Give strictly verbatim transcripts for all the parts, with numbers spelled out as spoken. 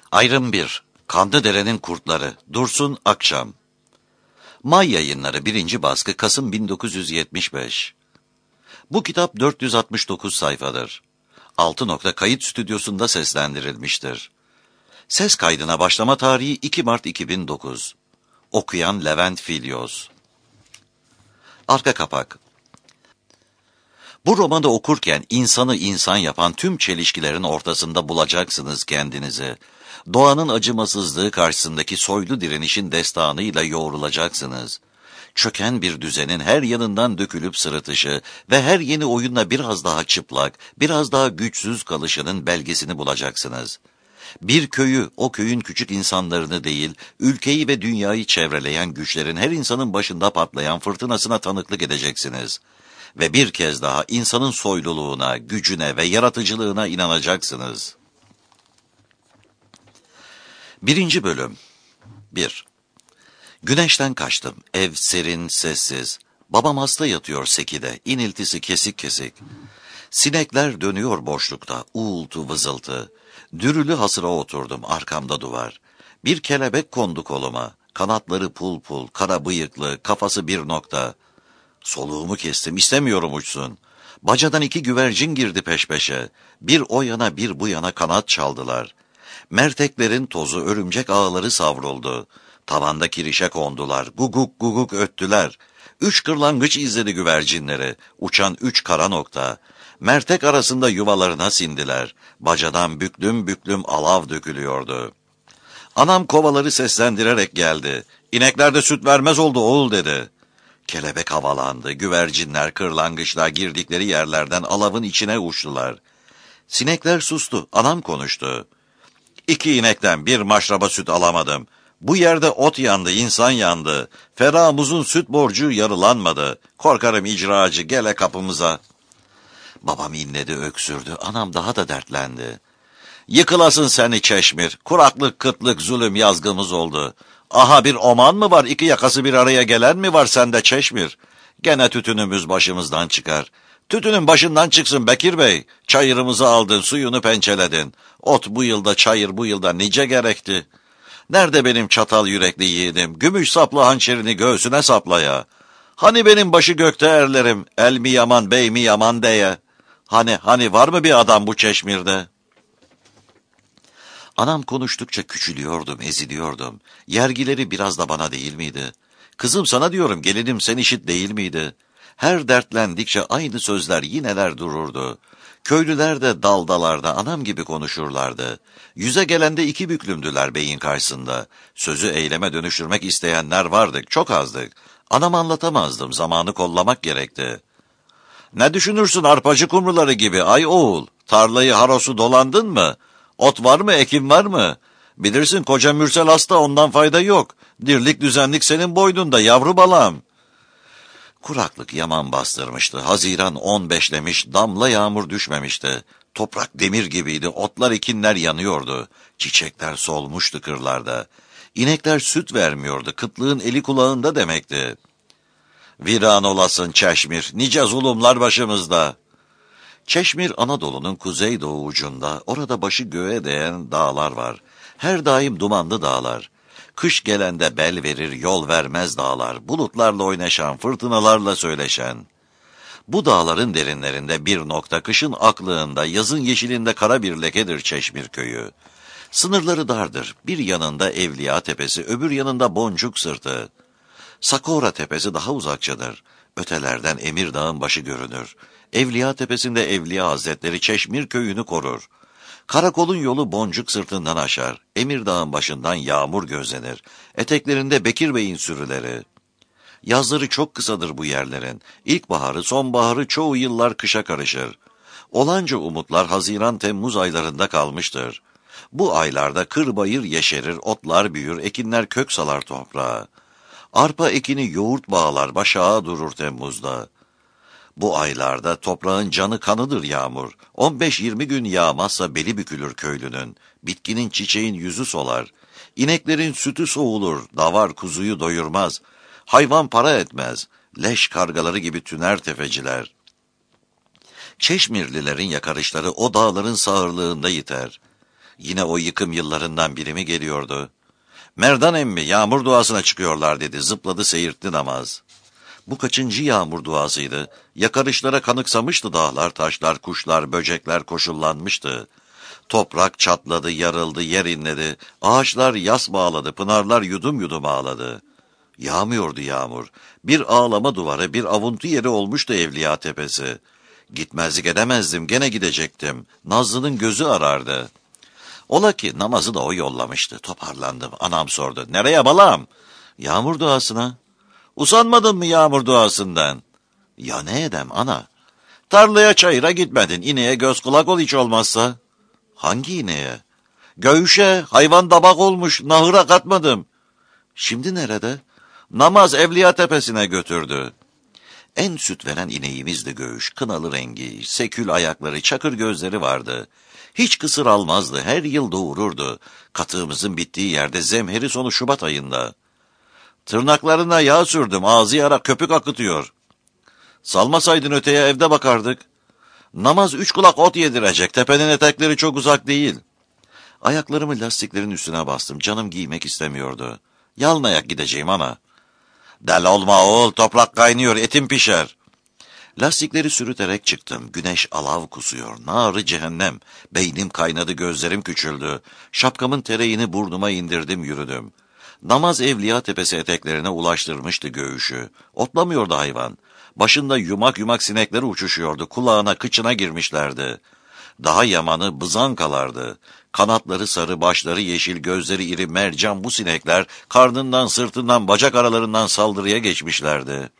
Ayrım bir. Kanlıdere'nin Kurtları. Dursun Akçam. May Yayınları birinci baskı Kasım bin dokuz yüz yetmiş beş. Bu kitap dört yüz altmış dokuz sayfadır. Altı nokta kayıt stüdyosunda seslendirilmiştir. Ses kaydına başlama tarihi iki Mart iki bin dokuz. Okuyan Levent Filyos. Arka kapak. Bu romanı okurken insanı insan yapan tüm çelişkilerin ortasında bulacaksınız kendinizi. Doğanın acımasızlığı karşısındaki soylu direnişin destanıyla yoğrulacaksınız. Çöken bir düzenin her yanından dökülüp sırıtışı ve her yeni oyunla biraz daha çıplak, biraz daha güçsüz kalışının belgesini bulacaksınız. Bir köyü, o köyün küçük insanlarını değil, ülkeyi ve dünyayı çevreleyen güçlerin her insanın başında patlayan fırtınasına tanıklık edeceksiniz. Ve bir kez daha insanın soyluluğuna, gücüne ve yaratıcılığına inanacaksınız. Birinci bölüm. bir. Güneşten kaçtım. Ev serin, sessiz. Babam hasta yatıyor sekide. İniltisi kesik kesik. Sinekler dönüyor boşlukta. Uğultu, vızıltı. Dürülü hasıra oturdum. Arkamda duvar. Bir kelebek kondu koluma. Kanatları pul pul, kara bıyıklı, kafası bir nokta. Soluğumu kestim. İstemiyorum uçsun. Bacadan iki güvercin girdi peş peşe. Bir o yana bir bu yana kanat çaldılar. Merteklerin tozu, örümcek ağları savruldu. Tavanda kirişe kondular. Guguk guguk öttüler. Üç kırlangıç izledi güvercinleri. Uçan üç kara nokta. Mertek arasında yuvalarına sindiler. Bacadan büklüm büklüm alav dökülüyordu. Anam kovaları seslendirerek geldi. İnekler de süt vermez oldu oğul dedi. Kelebek havalandı. Güvercinler, kırlangıçlar girdikleri yerlerden alavın içine uçtular. Sinekler sustu. Anam konuştu. İki inekten bir maşraba süt alamadım. Bu yerde ot yandı, insan yandı. Feramuz'un süt borcu yarılanmadı. Korkarım icracı gele kapımıza. Babam inledi, öksürdü. Anam daha da dertlendi. Yıkılasın seni Çeşmir. Kuraklık, kıtlık, zulüm yazgımız oldu. Aha bir oman mı var, iki yakası bir araya gelen mi var sende Çeşmir? Gene tütünümüz başımızdan çıkar. Tütünün başından çıksın Bekir Bey. Çayırımızı aldın, suyunu pençeledin. Ot bu yılda, çayır bu yılda nice gerekti. Nerede benim çatal yürekli yiğidim? Gümüş saplı hançerini göğsüne saplaya. Hani benim başı gökte erlerim, el mi yaman, bey mi yaman diye. Hani, hani var mı bir adam bu Çeşmir'de? Anam konuştukça küçülüyordum, eziliyordum. Yergileri biraz da bana değil miydi? Kızım sana diyorum, gelinim sen işit değil miydi? Her dertlendikçe aynı sözler yineler dururdu. Köylüler de daldalarda anam gibi konuşurlardı. Yüze gelende iki büklümdüler beyin karşısında. Sözü eyleme dönüştürmek isteyenler vardık, çok azdık. Anam anlatamazdım, zamanı kollamak gerekti. Ne düşünürsün arpacı kumruları gibi ay oğul? Tarlayı harosu dolandın mı? Ot var mı, ekim var mı? Bilirsin koca Mürsel hasta, ondan fayda yok. Dirlik düzenlik senin boynunda yavru balam. Kuraklık yaman bastırmıştı. Haziran on beşlemiş, damla yağmur düşmemişti. Toprak demir gibiydi, otlar ekinler yanıyordu. Çiçekler solmuştu kırlarda. İnekler süt vermiyordu, kıtlığın eli kulağında demekti. Viran olasın Çeşmir, nice zulümler başımızda. Çeşmir Anadolu'nun kuzeydoğu ucunda, orada başı göğe değen dağlar var. Her daim dumanlı dağlar. Kış gelende bel verir, yol vermez dağlar, bulutlarla oynaşan, fırtınalarla söyleşen. Bu dağların derinlerinde bir nokta, kışın aklığında, yazın yeşilinde kara bir lekedir Çeşmir köyü. Sınırları dardır, bir yanında Evliya Tepesi, öbür yanında Boncuk Sırtı. Sakora Tepesi daha uzakçadır, ötelerden Emirdağ'ın başı görünür. Evliya Tepesi'nde Evliya Hazretleri Çeşmir köyünü korur. Karakolun yolu Boncuk Sırtından aşar. Emirdağ'ın başından yağmur gözlenir. Eteklerinde Bekir Bey'in sürüleri. Yazları çok kısadır bu yerlerin. İlkbaharı, sonbaharı çoğu yıllar kışa karışır. Olanca umutlar Haziran-Temmuz aylarında kalmıştır. Bu aylarda kır bayır yeşerir, otlar büyür, ekinler kök salar toprağa. Arpa ekini yoğurt bağlar, başağa durur Temmuz'da. Bu aylarda toprağın canı kanıdır yağmur. on beş yirmi gün yağmazsa beli bükülür köylünün. Bitkinin çiçeğin yüzü solar. İneklerin sütü soğulur, davar kuzuyu doyurmaz. Hayvan para etmez. Leş kargaları gibi tüner tefeciler. Çeşmirlilerin yakarışları o dağların sağırlığında yiter. Yine o yıkım yıllarından biri mi geliyordu? Merdan emmi yağmur duasına çıkıyorlar dedi, zıpladı seyirtti namaz. Bu kaçıncı yağmur duasıydı? Yakarışlara kanıksamıştı dağlar, taşlar, kuşlar, böcekler koşullanmıştı. Toprak çatladı, yarıldı, yer inledi. Ağaçlar yas bağladı, pınarlar yudum yudum ağladı. Yağmıyordu yağmur. Bir ağlama duvarı, bir avuntu yeri olmuştu Evliya Tepesi. Gitmezlik edemezdim, gene gidecektim. Nazlı'nın gözü arardı. Ola ki namazı da o yollamıştı. Toparlandım. Anam sordu. Nereye balam? Yağmur duasına. Usanmadın mı yağmur duasından? Ya ne edem ana? Tarlaya çayıra gitmedin. İneğe göz kulak ol hiç olmazsa. Hangi ineğe? Göğüşe, hayvan dabak olmuş. Nahıra katmadım. Şimdi nerede? Namaz Evliya Tepesi'ne götürdü. En süt veren ineğimizdi Göğüş. Kınalı rengi, sekül ayakları, çakır gözleri vardı. Hiç kısır almazdı, her yıl doğururdu. Katığımızın bittiği yerde zemheri sonu Şubat ayında. Tırnaklarına yağ sürdüm, ağzı yara köpük akıtıyor. Salmasaydın öteye evde bakardık. Namaz üç kulak ot yedirecek, tepenin etekleri çok uzak değil. Ayaklarımı lastiklerin üstüne bastım, canım giymek istemiyordu. Yalın ayak gideceğim ana. Del olma oğul, toprak kaynıyor, etim pişer. Lastikleri sürüterek çıktım. Güneş alav kusuyor. Narı cehennem. Beynim kaynadı, gözlerim küçüldü. Şapkamın tereğini burnuma indirdim, yürüdüm. Namaz Evliya Tepesi eteklerine ulaştırmıştı Göğüş'ü. Otlamıyordu hayvan. Başında yumak yumak sinekler uçuşuyordu. Kulağına, kıçına girmişlerdi. Daha yamanı bızankalardı. Kanatları sarı, başları yeşil, gözleri iri mercan bu sinekler karnından, sırtından, bacak aralarından saldırıya geçmişlerdi.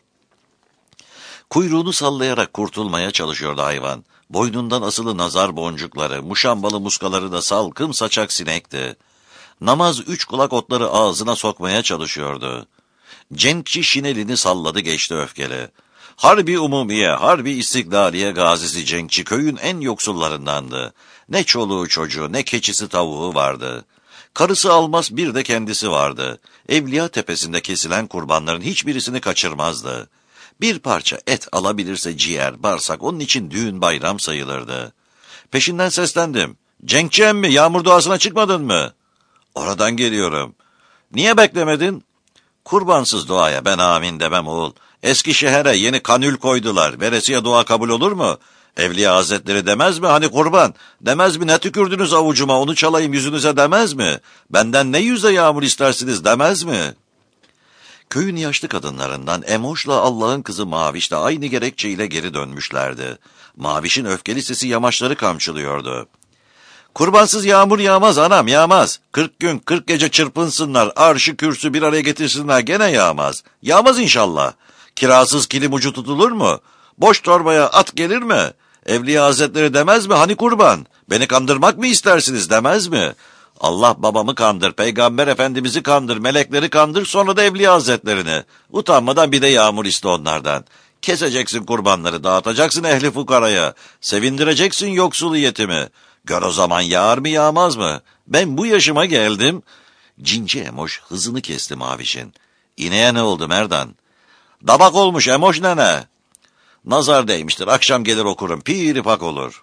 Kuyruğunu sallayarak kurtulmaya çalışıyordu hayvan. Boynundan asılı nazar boncukları, muşambalı muskaları da salkım saçak sinekti. Namaz üç kulak otları ağzına sokmaya çalışıyordu. Cenkçi şinelini salladı geçti öfkeli. Harbi Umumiye, Harbi İstiklaliye gazisi Cenkçi köyün en yoksullarındandı. Ne çoluğu çocuğu, ne keçisi tavuğu vardı. Karısı Almaz, bir de kendisi vardı. Evliya Tepesi'nde kesilen kurbanların hiçbirisini kaçırmazdı. Bir parça et alabilirse ciğer, bağırsak onun için düğün bayram sayılırdı. Peşinden seslendim. Cenkçi emmi, yağmur duasına çıkmadın mı? Oradan geliyorum. Niye beklemedin? Kurbansız duaya ben amin demem oğul. Eskişehir'e yeni kanül koydular. Veresiye dua kabul olur mu? Evliya Hazretleri demez mi? Hani kurban? Demez mi? Ne tükürdünüz avucuma, onu çalayım yüzünüze demez mi? Benden ne yüzde yağmur istersiniz demez mi? Köyün yaşlı kadınlarından Emoş'la Allah'ın kızı Maviş de aynı gerekçeyle geri dönmüşlerdi. Maviş'in öfkeli sesi yamaçları kamçılıyordu. Kurbansız yağmur yağmaz anam, yağmaz. Kırk gün kırk gece çırpınsınlar, arşı kürsü bir araya getirsinler, gene yağmaz. Yağmaz inşallah. Kirasız kilim ucu tutulur mu? Boş torbaya at gelir mi? Evliya Hazretleri demez mi? Hani kurban? Beni kandırmak mı istersiniz demez mi? Allah babamı kandır, Peygamber Efendimiz'i kandır, melekleri kandır, sonra da Evliya Hazretlerini. Utanmadan bir de yağmur iste onlardan. Keseceksin kurbanları, dağıtacaksın ehli fukaraya, sevindireceksin yoksulu yetimi. Gör o zaman yağar mı yağmaz mı? Ben bu yaşıma geldim. Cinci Emoş hızını kesti Maviş'in. İneğe ne oldu Merdan? Dabak olmuş Emoş nene. Nazar değmiştir, akşam gelir okurum, piripak olur.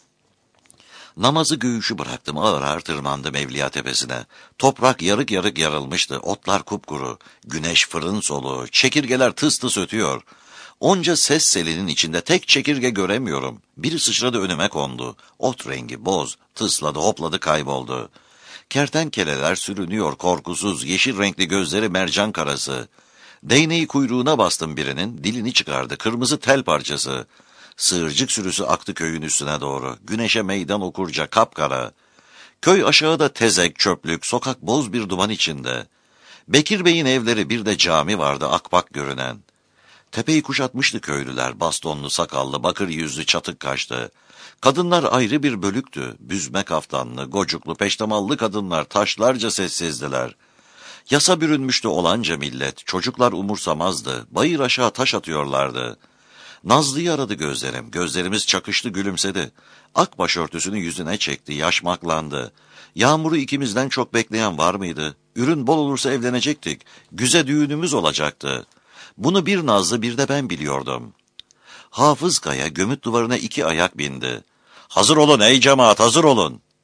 Namazı Göğüş'ü bıraktım, ağır ağır tırmandım Evliya Tepesi'ne. Toprak yarık yarık yarılmıştı, otlar kupkuru, güneş fırın soluğu, çekirgeler tıs tıs ötüyor. Onca ses selinin içinde tek çekirge göremiyorum. Biri sıçradı önüme kondu. Ot rengi boz, tısladı, hopladı, kayboldu. Kertenkeleler sürünüyor korkusuz, yeşil renkli gözleri mercan karası. Değneği kuyruğuna bastım birinin, dilini çıkardı, kırmızı tel parçası. Sığırcık sürüsü aktı köyün üstüne doğru. Güneşe meydan okurca kapkara. Köy aşağıda tezek, çöplük, sokak boz bir duman içinde. Bekir Bey'in evleri, bir de cami vardı akbak görünen. Tepeyi kuşatmıştı köylüler, bastonlu, sakallı, bakır yüzlü, çatık kaşlı. Kadınlar ayrı bir bölüktü, büzme kaftanlı, gocuklu, peştemallı kadınlar taşlarca sessizdiler. Yasa bürünmüştü olanca millet, çocuklar umursamazdı, bayır aşağı taş atıyorlardı. Nazlı'yı aradı gözlerim, gözlerimiz çakıştı, gülümsedi. Ak başörtüsünü yüzüne çekti, yaşmaklandı. Yağmuru ikimizden çok bekleyen var mıydı? Ürün bol olursa evlenecektik, güze düğünümüz olacaktı. Bunu bir Nazlı, bir de ben biliyordum. Hafız Kaya gömüt duvarına iki ayak bindi. Hazır olun ey cemaat, hazır olun.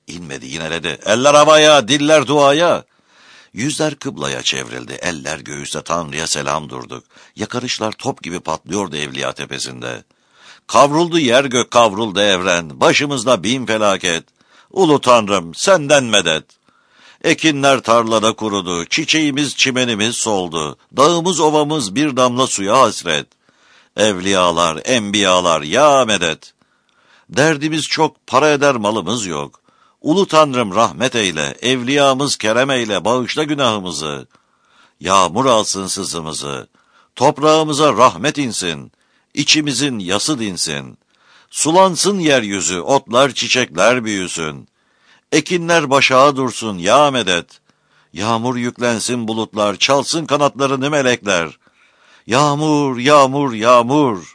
İnmedi, yineledi. Eller havaya, diller duaya. Yüzler kıblaya çevrildi, eller göğüste, Tanrı'ya selam durduk. Yakarışlar top gibi patlıyordu Evliya Tepesi'nde. Kavruldu yer gök, kavruldu evren, başımızda bin felaket. Ulu Tanrım, senden medet. Ekinler tarlada kurudu, çiçeğimiz çimenimiz soldu. Dağımız ovamız bir damla suya hasret. Evliyalar, enbiyalar, ya medet. Derdimiz çok, para eder malımız yok. Ulu Tanrım rahmet eyle, evliyamız kerem eyle, bağışla günahımızı. Yağmur alsın sızımızı, toprağımıza rahmet insin, içimizin yası dinsin. Sulansın yeryüzü, otlar çiçekler büyüsün. Ekinler başağa dursun, ya medet. Yağmur yüklensin bulutlar, çalsın kanatlarını melekler. Yağmur, yağmur, yağmur.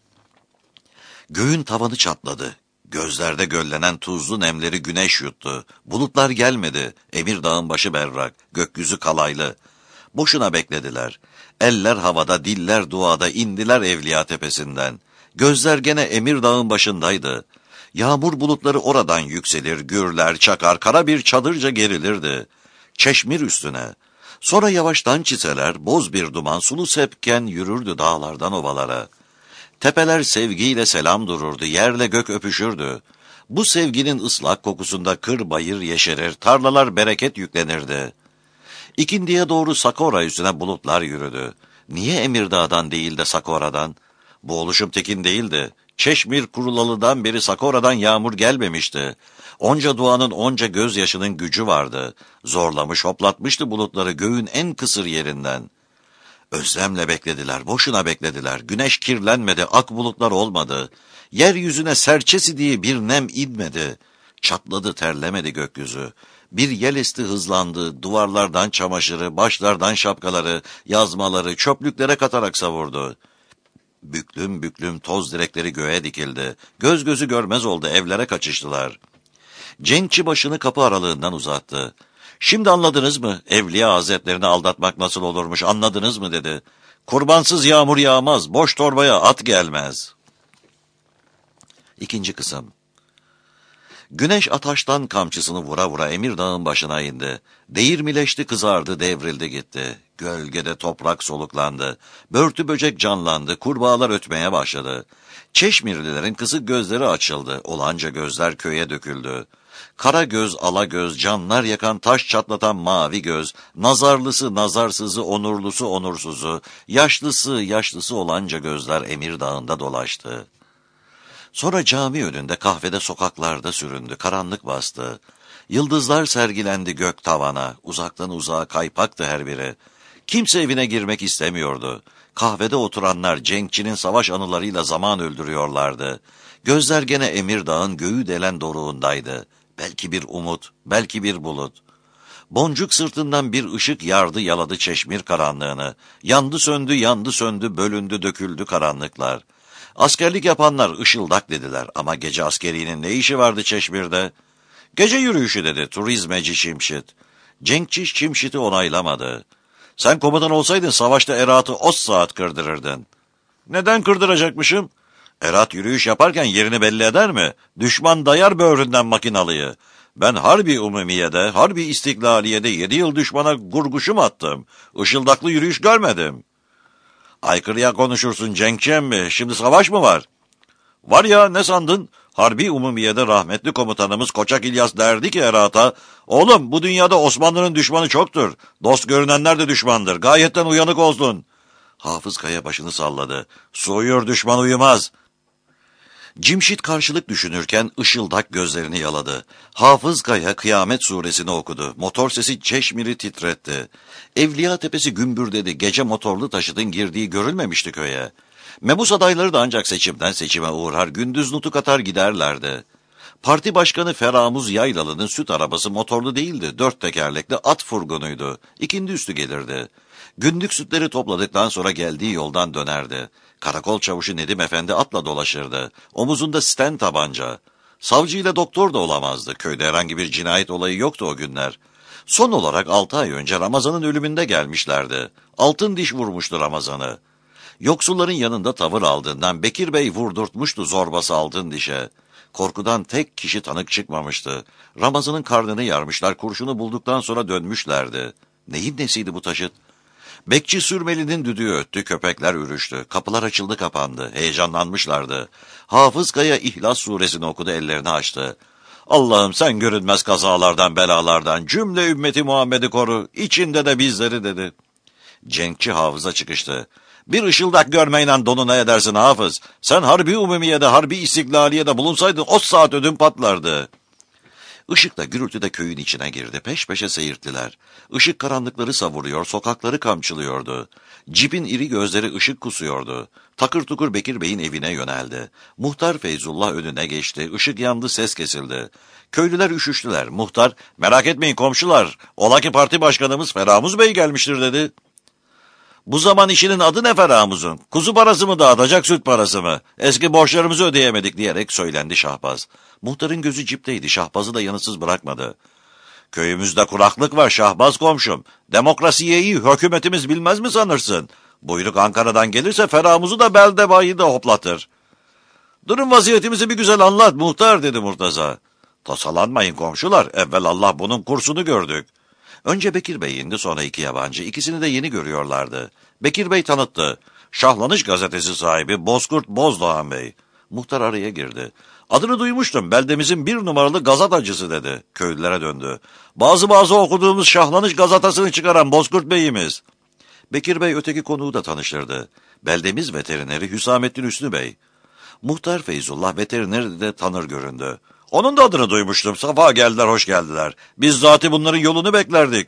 Göğün tavanı çatladı. Gözlerde göllenen tuzlu nemleri güneş yuttu. Bulutlar gelmedi. Emirdağ'ın başı berrak, gökyüzü kalaylı. Boşuna beklediler. Eller havada, diller duada indiler Evliya Tepesi'nden. Gözler gene Emirdağ'ın başındaydı. Yağmur bulutları oradan yükselir, gürler, çakar, kara bir çadırca gerilirdi. Çeşmir üstüne. Sonra yavaştan çiseler, boz bir duman sulu sepken yürürdü dağlardan ovalara. Tepeler sevgiyle selam dururdu, yerle gök öpüşürdü. Bu sevginin ıslak kokusunda kır bayır yeşerir, tarlalar bereket yüklenirdi. İkindiye doğru Sakora üstüne bulutlar yürüdü. Niye Emirdağ'dan değil de Sakora'dan? Bu oluşum tekin değildi. Çeşmir kurulalıdan beri Sakora'dan yağmur gelmemişti. Onca duanın, onca gözyaşının gücü vardı. Zorlamış, hoplatmıştı bulutları göğün en kısır yerinden. Özlemle beklediler, boşuna beklediler. Güneş kirlenmedi, ak bulutlar olmadı. Yeryüzüne serçesi diye bir nem inmedi. Çatladı, terlemedi gökyüzü. Bir yel esti hızlandı, duvarlardan çamaşırı, başlardan şapkaları, yazmaları çöplüklere katarak savurdu. Büklüm büklüm toz direkleri göğe dikildi. Göz gözü görmez oldu, evlere kaçıştılar. Cenkçi başını kapı aralığından uzattı. Şimdi anladınız mı? Evliya hazretlerini aldatmak nasıl olurmuş, anladınız mı dedi. Kurbansız yağmur yağmaz, boş torbaya at gelmez. İkinci kısım. Güneş ataştan kamçısını vura vura Emirdağ'ın başına indi. Değirmileşti, kızardı, devrildi gitti. Gölgede toprak soluklandı. Börtü böcek canlandı, kurbağalar ötmeye başladı. Çeşmirlilerin kısık gözleri açıldı. Olanca gözler köye döküldü. Kara göz, ala göz, canlar yakan, taş çatlatan mavi göz, nazarlısı, nazarsızı, onurlusu, onursuzu, yaşlısı, yaşlısı olanca gözler Emirdağ'ında dolaştı. Sonra cami önünde, kahvede, sokaklarda süründü, karanlık bastı. Yıldızlar sergilendi gök tavana, uzaktan uzağa kaypaktı her biri. Kimse evine girmek istemiyordu. Kahvede oturanlar Cenkçi'nin savaş anılarıyla zaman öldürüyorlardı. Gözler gene Emirdağ'ın göğü delen doruğundaydı. Belki bir umut, belki bir bulut. Boncuk sırtından bir ışık yardı yaladı Çeşmir karanlığını. Yandı söndü, yandı söndü, bölündü, döküldü karanlıklar. Askerlik yapanlar ışıldak dediler ama gece askerinin ne işi vardı Çeşmir'de? Gece yürüyüşü dedi turizmeci Şimşit. Cenkçi Şimşit'i onaylamadı. Sen komutan olsaydın savaşta Erat'ı o saat kırdırırdın. Neden kırdıracakmışım? Erat yürüyüş yaparken yerini belli eder mi? Düşman dayar böğründen makinalıyı. Ben Harbi Umumiye'de, Harbi İstiklaliye'de yedi yıl düşmana gurguşum attım. Işıldaklı yürüyüş görmedim. Aykırıya konuşursun Cenkçi emmi, şimdi savaş mı var? Var ya, ne sandın? Harbi Umumiye'de rahmetli komutanımız Koçak İlyas derdi ki Erat'a, oğlum bu dünyada Osmanlı'nın düşmanı çoktur. Dost görünenler de düşmandır. Gayetten uyanık olsun. Hafız Kaya başını salladı. Su uyur, düşman uyumaz. Cimşit karşılık düşünürken ışıldak gözlerini yaladı. Hafız Kaya Kıyamet suresini okudu. Motor sesi Çeşmir'i titretti. Evliya Tepesi gümbürdedi. Gece motorlu taşıtın girdiği görülmemişti köye. Mebus adayları da ancak seçimden seçime uğrar, gündüz nutuk atar giderlerdi. Parti başkanı Feramuz Yaylalı'nın süt arabası motorlu değildi, dört tekerlekli at furgonuydu. İkindi üstü gelirdi. Günlük sütleri topladıktan sonra geldiği yoldan dönerdi. Karakol çavuşu Nedim Efendi atla dolaşırdı. Omuzunda sten tabanca. Savcı ile doktor da olamazdı. Köyde herhangi bir cinayet olayı yoktu o günler. Son olarak altı ay önce Ramazan'ın ölümünde gelmişlerdi. Altın diş vurmuştu Ramazan'ı. Yoksulların yanında tavır aldığından Bekir Bey vurdurtmuştu zorbası altın dişe. Korkudan tek kişi tanık çıkmamıştı. Ramazan'ın karnını yarmışlar, kurşunu bulduktan sonra dönmüşlerdi. Neyin nesiydi bu taşıt? Bekçi sürmelinin düdüğü öttü, köpekler ürüştü. Kapılar açıldı kapandı, heyecanlanmışlardı. Hafız Kaya İhlas suresini okudu, ellerini açtı. Allah'ım sen görünmez kazalardan, belalardan, cümle ümmeti Muhammed'i koru, içinde de bizleri dedi. Cenkçi hafıza çıkıştı. Bir ışıldak görmeyle donuna edersin hafız. Sen harbi umumiyede, harbi istiklaliyede bulunsaydın o saat ödün patlardı. Işık da gürültü de köyün içine girdi. Peş peşe seyirttiler. Işık karanlıkları savuruyor, sokakları kamçılıyordu. Cipin iri gözleri ışık kusuyordu. Takır tukur Bekir Bey'in evine yöneldi. Muhtar Feyzullah önüne geçti. Işık yandı, ses kesildi. Köylüler üşüştüler. Muhtar, merak etmeyin komşular, ola ki parti başkanımız Feramuz Bey gelmiştir dedi. Bu zaman işinin adı ne Feramuz'un? Kuzu parası mı dağıtacak, süt parası mı? Eski borçlarımızı ödeyemedik diyerek söylendi Şahbaz. Muhtarın gözü cipteydi, Şahbaz'ı da yanıtsız bırakmadı. Köyümüzde kuraklık var Şahbaz komşum. Demokrasiyi iyi hükümetimiz bilmez mi sanırsın? Buyruk Ankara'dan gelirse Feramuz'u da belde bayi de hoplatır. Durun vaziyetimizi bir güzel anlat muhtar dedi Murtaza. Tasalanmayın komşular, evvel Allah bunun kursunu gördük. Önce Bekir Bey indi, sonra iki yabancı. İkisini de yeni görüyorlardı. Bekir Bey tanıttı. Şahlanış gazetesi sahibi Bozkurt Bozdoğan Bey. Muhtar araya girdi. Adını duymuştum, beldemizin bir numaralı gazetacısı dedi. Köylülere döndü. Bazı bazı okuduğumuz Şahlanış gazetesini çıkaran Bozkurt Bey'imiz. Bekir Bey öteki konuğu da tanıştırdı. Beldemiz veterineri Hüsamettin Hüsnü Bey. Muhtar Feyzullah veterineri de tanır göründü. Onun da adını duymuştum. Safa geldiler, hoş geldiler. Biz zaten bunların yolunu beklerdik.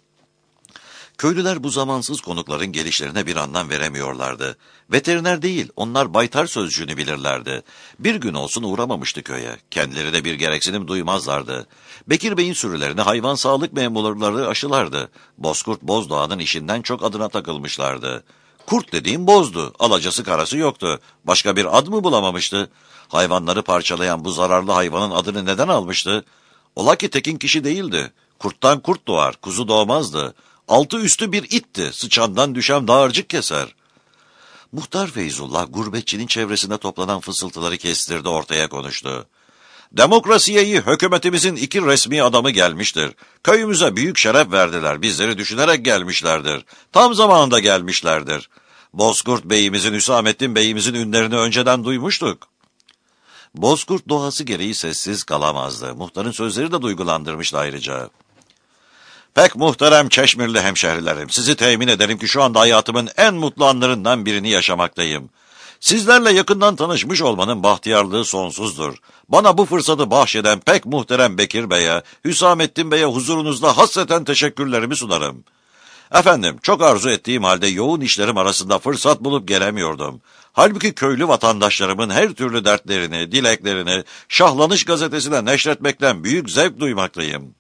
Köylüler bu zamansız konukların gelişlerine bir anlam veremiyorlardı. Veteriner değil, onlar baytar sözcüğünü bilirlerdi. Bir gün olsun uğramamıştı köye. Kendileri de bir gereksinim duymazlardı. Bekir Bey'in sürülerini hayvan sağlık memurları aşılardı. Bozkurt Bozdoğan'ın işinden çok adına takılmışlardı. Kurt dediğim bozdu, alacası karası yoktu. Başka bir ad mı bulamamıştı? Hayvanları parçalayan bu zararlı hayvanın adını neden almıştı? Ola ki tekin kişi değildi. Kurttan kurt doğar, kuzu doğmazdı. Altı üstü bir itti, sıçandan düşen dağarcık keser. Muhtar Feyzullah, gurbetçinin çevresinde toplanan fısıltıları kestirdi, ortaya konuştu. Demokrasiyeyi hükümetimizin iki resmi adamı gelmiştir. Köyümüze büyük şeref verdiler, bizleri düşünerek gelmişlerdir. Tam zamanında gelmişlerdir. Bozkurt Bey'imizin, Hüsamettin Bey'imizin ünlerini önceden duymuştuk. Bozkurt doğası gereği sessiz kalamazdı. Muhtarın sözleri de duygulandırmıştı ayrıca. Pek muhterem Çeşmirli hemşehrilerim, sizi temin ederim ki şu anda hayatımın en mutlu anlarından birini yaşamaktayım. Sizlerle yakından tanışmış olmanın bahtiyarlığı sonsuzdur. Bana bu fırsatı bahşeden pek muhterem Bekir Bey'e, Hüsamettin Bey'e huzurunuzda hasreten teşekkürlerimi sunarım. Efendim, çok arzu ettiğim halde yoğun işlerim arasında fırsat bulup gelemiyordum. Halbuki köylü vatandaşlarımın her türlü dertlerini, dileklerini Şahlanış gazetesine neşretmekten büyük zevk duymaktayım.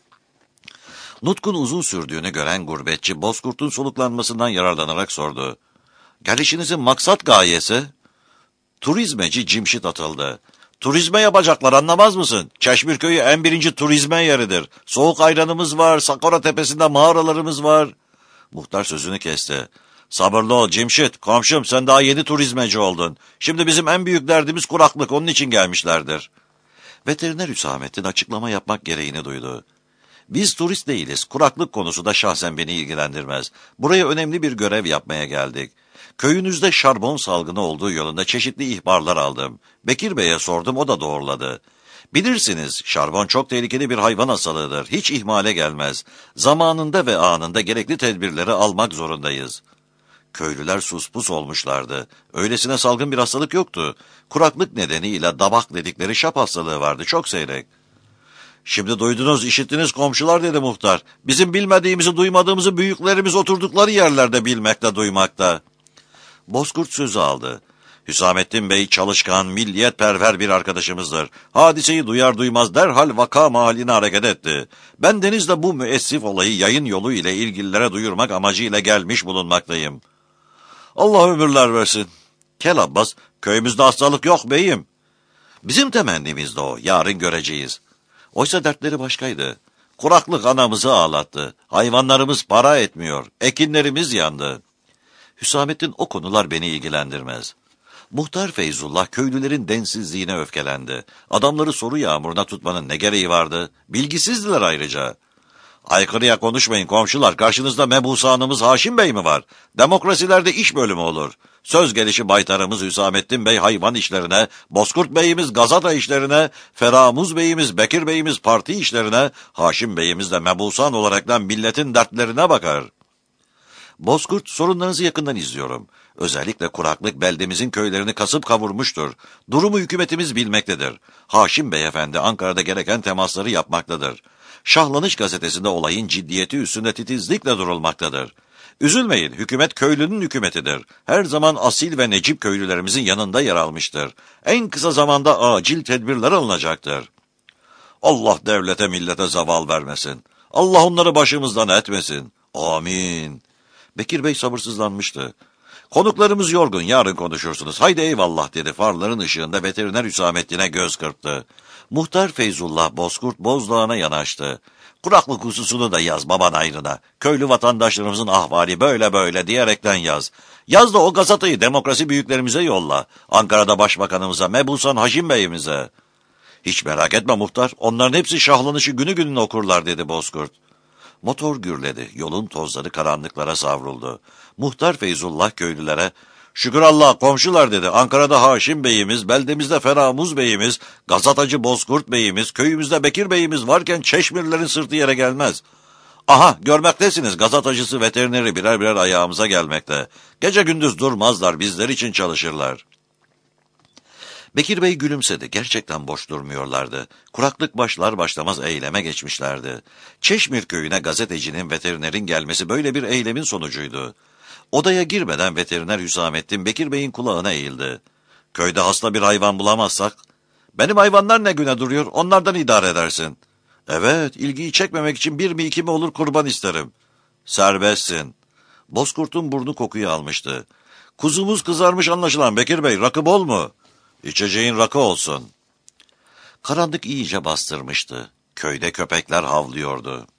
Nutkun uzun sürdüğünü gören gurbetçi Bozkurt'un soluklanmasından yararlanarak sordu. Gelişinizin maksat gayesi? Turizmeci Cimşit atıldı. Turizme yapacaklar, anlamaz mısın? Çeşmir köyü en birinci turizme yeridir. Soğuk ayranımız var, Sakora tepesinde mağaralarımız var. Muhtar sözünü kesti. Sabırlı ol Cimşit, komşum sen daha yeni turizmeci oldun. Şimdi bizim en büyük derdimiz kuraklık, onun için gelmişlerdir. Veteriner Hüsamettin açıklama yapmak gereğini duydu. Biz turist değiliz, kuraklık konusu da şahsen beni ilgilendirmez. Buraya önemli bir görev yapmaya geldik. Köyünüzde şarbon salgını olduğu yolunda çeşitli ihbarlar aldım. Bekir Bey'e sordum, o da doğruladı. Bilirsiniz, şarbon çok tehlikeli bir hayvan hastalığıdır. Hiç ihmale gelmez. Zamanında ve anında gerekli tedbirleri almak zorundayız. Köylüler suspus olmuşlardı. Öylesine salgın bir hastalık yoktu. Kuraklık nedeniyle dabak dedikleri şap hastalığı vardı, çok seyrek. Şimdi duydunuz, işittiniz komşular dedi muhtar. Bizim bilmediğimizi, duymadığımızı büyüklerimiz oturdukları yerlerde bilmekte, duymakta. Bozkurt sözü aldı. Hüsamettin Bey çalışkan, milliyetperver bir arkadaşımızdır. Hadiseyi duyar duymaz derhal vaka mahalline hareket etti. Ben denizde bu müessif olayı yayın yolu ile ilgililere duyurmak amacıyla gelmiş bulunmaktayım. Allah ömürler versin. Kel Abbas, köyümüzde hastalık yok beyim. Bizim temennimiz de o, yarın göreceğiz. Oysa dertleri başkaydı. Kuraklık anamızı ağlattı. Hayvanlarımız para etmiyor. Ekinlerimiz yandı. Hüsamettin, o konular beni ilgilendirmez. Muhtar Feyzullah köylülerin densizliğine öfkelendi. Adamları soru yağmuruna tutmanın ne gereği vardı? Bilgisizdiler ayrıca. Aykırıya konuşmayın komşular, karşınızda mebusanımız Haşim Bey mi var? Demokrasilerde iş bölümü olur. Söz gelişi baytarımız Hüsamettin Bey hayvan işlerine, Bozkurt Bey'imiz gazete işlerine, Feramuz Bey'imiz, Bekir Bey'imiz parti işlerine, Haşim Bey'imiz de mebusan olaraktan milletin dertlerine bakar. Bozkurt, sorunlarınızı yakından izliyorum. Özellikle kuraklık beldemizin köylerini kasıp kavurmuştur. Durumu hükümetimiz bilmektedir. Haşim Beyefendi Ankara'da gereken temasları yapmaktadır. Şahlanış gazetesinde olayın ciddiyeti üstünde titizlikle durulmaktadır. Üzülmeyin, hükümet köylünün hükümetidir. Her zaman asil ve necip köylülerimizin yanında yer almıştır. En kısa zamanda acil tedbirler alınacaktır. Allah devlete millete zaval vermesin. Allah onları başımızdan etmesin. Amin. Bekir Bey sabırsızlanmıştı. Konuklarımız yorgun, yarın konuşursunuz. Haydi eyvallah dedi, farların ışığında veteriner Hüsamettin'e göz kırptı. Muhtar Feyzullah Bozkurt Bozdağ'ına yanaştı. Kuraklık hususunu da yaz baban ayrına. Köylü vatandaşlarımızın ahvali böyle böyle diyerekten yaz. Yaz da o gazetayı demokrasi büyüklerimize yolla. Ankara'da başbakanımıza, Mebusan Haşim Bey'imize. Hiç merak etme muhtar, onların hepsi şahlanışı günü gününe okurlar dedi Bozkurt. Motor gürledi, yolun tozları karanlıklara savruldu. Muhtar Feyzullah köylülere, "Şükür Allah komşular" dedi, "Ankara'da Haşim Bey'imiz, beldemizde Feramuz Bey'imiz, gazetacı Bozkurt Bey'imiz, köyümüzde Bekir Bey'imiz varken Çeşmirlerin sırtı yere gelmez. Aha, görmektesiniz, gazetacısı, veterineri birer birer ayağımıza gelmekte. Gece gündüz durmazlar, bizler için çalışırlar." Bekir Bey gülümsedi. Gerçekten boş durmuyorlardı. Kuraklık başlar başlamaz eyleme geçmişlerdi. Çeşmir köyüne gazetecinin, veterinerin gelmesi böyle bir eylemin sonucuydu. Odaya girmeden veteriner Hüsamettin Bekir Bey'in kulağına eğildi. "Köyde hasta bir hayvan bulamazsak?" "Benim hayvanlar ne güne duruyor, onlardan idare edersin." "Evet, ilgiyi çekmemek için bir mi iki mi olur kurban isterim." "Serbestsin." Bozkurt'un burnu kokuyu almıştı. "Kuzumuz kızarmış anlaşılan Bekir Bey, rakı bol mu?" "İçeceğin rakı olsun." Karanlık iyice bastırmıştı. Köyde köpekler havlıyordu.